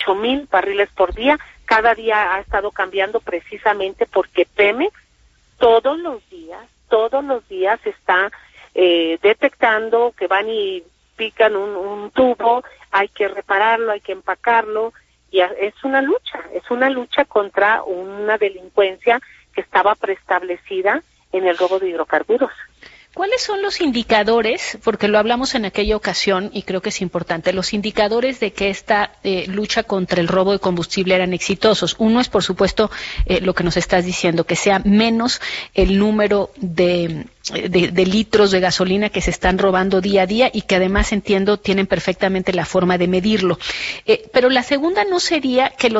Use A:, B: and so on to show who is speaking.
A: 8,000 barriles por día. Cada día ha estado cambiando precisamente porque Pemex todos los días está detectando que van y pican un tubo, hay que repararlo, hay que empacarlo, y es una lucha contra una delincuencia que estaba preestablecida en el robo de hidrocarburos.
B: ¿Cuáles son los indicadores, porque lo hablamos en aquella ocasión y creo que es importante, los indicadores de que esta lucha contra el robo de combustible eran exitosos? Uno es, por supuesto, lo que nos estás diciendo, que sea menos el número de litros de gasolina que se están robando día a día y que además, entiendo, tienen perfectamente la forma de medirlo. Pero la segunda no sería que los